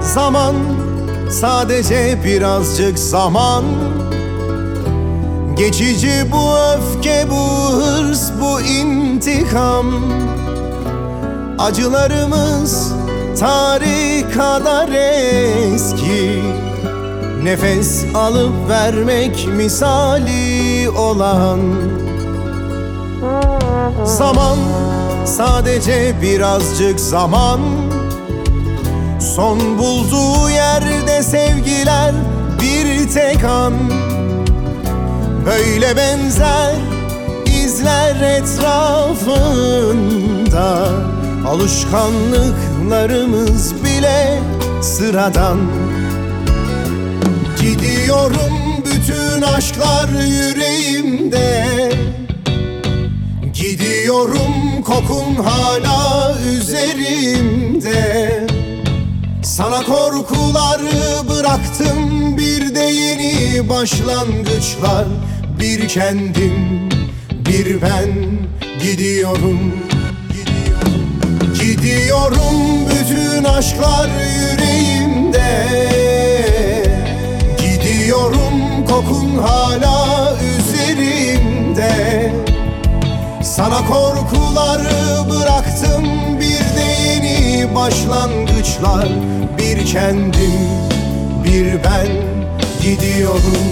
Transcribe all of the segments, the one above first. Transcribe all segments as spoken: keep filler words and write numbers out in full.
Zaman, sadece birazcık zaman. Geçici bu öfke, bu hırs, bu intikam. Acılarımız tarih kadar eski. Nefes alıp vermek misali olan. Zaman, sadece birazcık zaman. Son bulduğu yerde sevgiler bir tek an. Böyle benzer izler etrafında. Alışkanlıklarımız bile sıradan. Gidiyorum, bütün aşklar yüreğimde. Gidiyorum, kokun hala üzerimde. Sana korkuları bıraktım, bir de yeni başlangıçlar. Bir kendim, bir ben gidiyorum. Gidiyorum, bütün aşklar yüreğimde. Gidiyorum, kokun hala üzerimde. Sana korkuları bıraktım, bir de yeni başlangıçlar. Bir kendim, bir ben gidiyorum.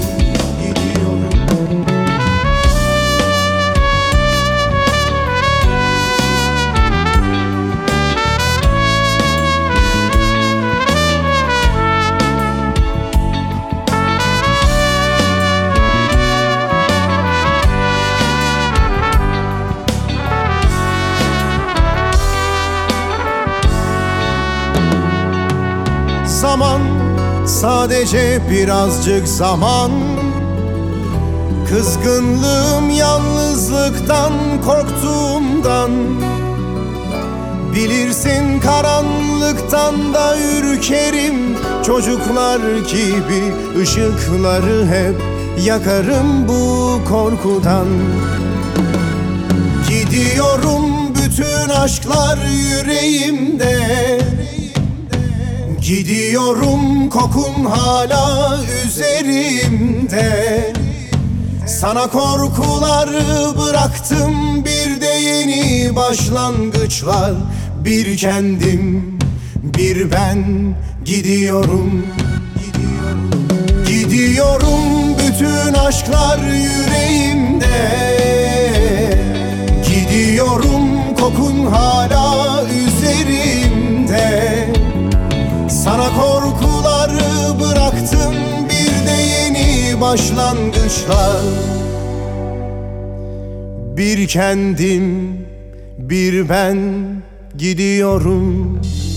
Zaman, sadece birazcık zaman. Kızgınlığım yalnızlıktan, korktuğumdan. Bilirsin, karanlıktan da ürkerim. Çocuklar gibi ışıkları hep yakarım bu korkudan. Gidiyorum, bütün aşklar yüreğimde. Gidiyorum, kokun hala üzerimde. Sana korkuları bıraktım, bir de yeni başlangıçlar. Bir kendim, bir ben gidiyorum. Gidiyorum, bütün aşklar yüreğimde. Gidiyorum, kokun hala üzerimde. Sana korkuları bıraktım, bir de yeni başlangıçlar. Bir kendim, bir ben gidiyorum.